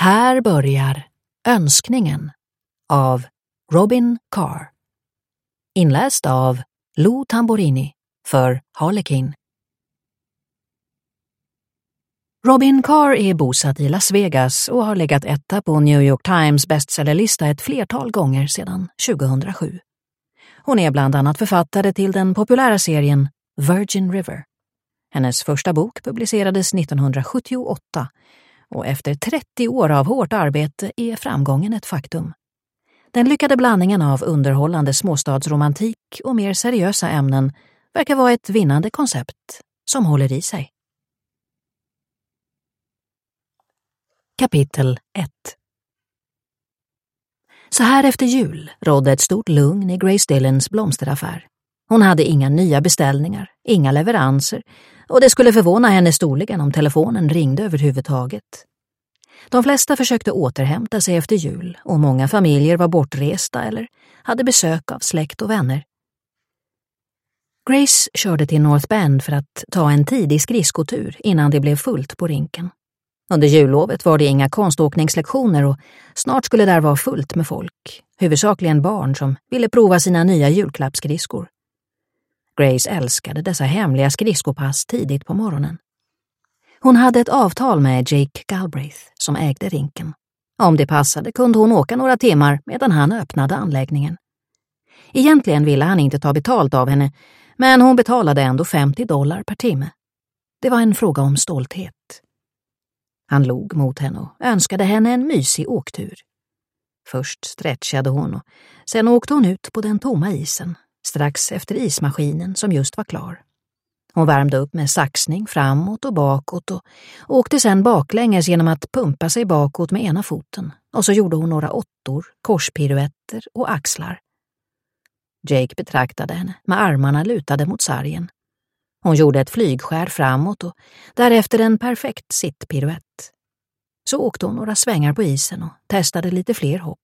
Här börjar Önskningen av Robin Carr. Inläst av Lou Tamborini för Harlequin. Robin Carr är bosatt i Las Vegas och har legat etta på New York Times bestsellerlista ett flertal gånger sedan 2007. Hon är bland annat författare till den populära serien Virgin River. Hennes första bok publicerades 1978 och efter 30 år av hårt arbete är framgången ett faktum. Den lyckade blandningen av underhållande småstadsromantik och mer seriösa ämnen verkar vara ett vinnande koncept som håller i sig. Kapitel 1. Så här efter jul rådde ett stort lugn i Grace Dillons blomsteraffär. Hon hade inga nya beställningar, inga leveranser, och det skulle förvåna henne storligen om telefonen ringde överhuvudtaget. De flesta försökte återhämta sig efter jul och många familjer var bortresta eller hade besök av släkt och vänner. Grace körde till North Bend för att ta en tidig skridskotur innan det blev fullt på rinken. Under jullovet var det inga konståkningslektioner och snart skulle där vara fullt med folk, huvudsakligen barn som ville prova sina nya julklappsskridskor. Grace älskade dessa hemliga skridskopass tidigt på morgonen. Hon hade ett avtal med Jake Galbraith som ägde rinken. Om det passade kunde hon åka några timmar medan han öppnade anläggningen. Egentligen ville han inte ta betalt av henne, men hon betalade ändå $50 per timme. Det var en fråga om stolthet. Han log mot henne och önskade henne en mysig åktur. Först stretchade hon och sen åkte hon ut på den tomma isen, strax efter ismaskinen som just var klar. Hon värmde upp med saxning framåt och bakåt och åkte sen baklänges genom att pumpa sig bakåt med ena foten, och så gjorde hon några åttor, korspiruetter och axlar. Jake betraktade henne med armarna lutade mot sargen. Hon gjorde ett flygskär framåt och därefter en perfekt sittpiruett. Så åkte hon några svängar på isen och testade lite fler hopp.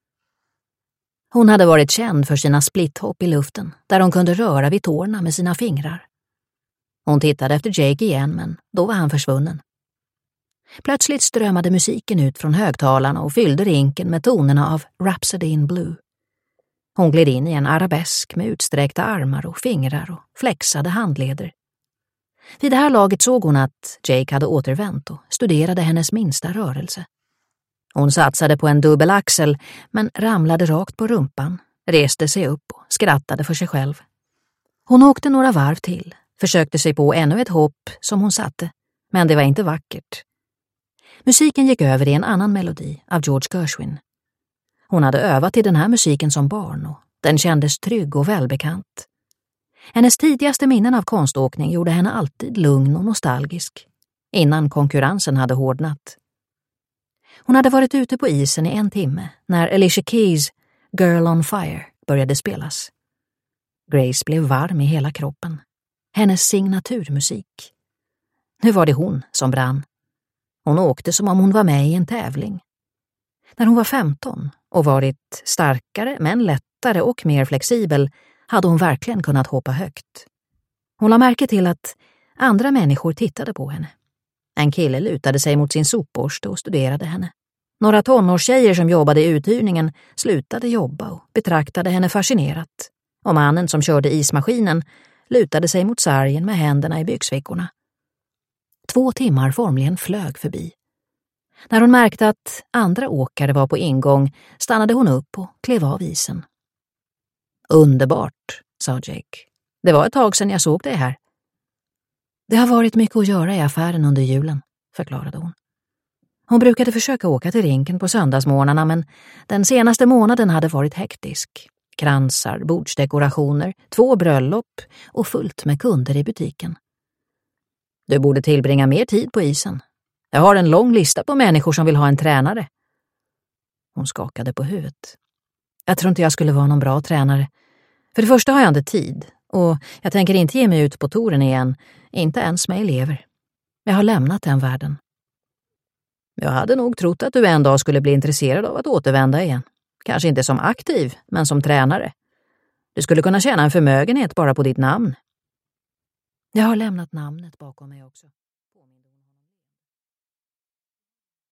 Hon hade varit känd för sina splitthopp i luften där hon kunde röra vid tårna med sina fingrar. Hon tittade efter Jake igen, men då var han försvunnen. Plötsligt strömmade musiken ut från högtalarna och fyllde rinken med tonerna av Rhapsody in Blue. Hon gled in i en arabesk med utsträckta armar och fingrar och flexade handleder. Vid det här laget såg hon att Jake hade återvänt och studerade hennes minsta rörelse. Hon satsade på en dubbelaxel men ramlade rakt på rumpan, reste sig upp och skrattade för sig själv. Hon åkte några varv till, försökte sig på ännu ett hopp som hon satte, men det var inte vackert. Musiken gick över i en annan melodi av George Gershwin. Hon hade övat till den här musiken som barn och den kändes trygg och välbekant. Hennes tidigaste minnen av konståkning gjorde henne alltid lugn och nostalgisk, innan konkurrensen hade hårdnat. Hon hade varit ute på isen i 1 timme när Alicia Keys' Girl on Fire började spelas. Grace blev varm i hela kroppen. Hennes signaturmusik. Nu var det hon som brann. Hon åkte som om hon var med i en tävling. När hon var 15 och varit starkare men lättare och mer flexibel hade hon verkligen kunnat hoppa högt. Hon la märke till att andra människor tittade på henne. En kille lutade sig mot sin sopborste och studerade henne. Några tonårstjejer som jobbade i uthyrningen slutade jobba och betraktade henne fascinerat. Och mannen som körde ismaskinen lutade sig mot sargen med händerna i byxfickorna. 2 timmar formligen flög förbi. När hon märkte att andra åkare var på ingång stannade hon upp och klev av isen. Underbart, sa Jake. Det var ett tag sedan jag såg dig här. Det har varit mycket att göra i affären under julen, förklarade hon. Hon brukade försöka åka till rinken på söndagsmorgnarna, men den senaste månaden hade varit hektisk. Kransar, bordsdekorationer, 2 bröllop och fullt med kunder i butiken. Du borde tillbringa mer tid på isen. Jag har en lång lista på människor som vill ha en tränare. Hon skakade på huvudet. Jag tror inte jag skulle vara någon bra tränare. För det första har jag inte tid och jag tänker inte ge mig ut på touren igen, inte ens med elever. Jag har lämnat den världen. Jag hade nog trott att du en dag skulle bli intresserad av att återvända igen. Kanske inte som aktiv, men som tränare. Du skulle kunna tjäna en förmögenhet bara på ditt namn. Jag har lämnat namnet bakom mig också.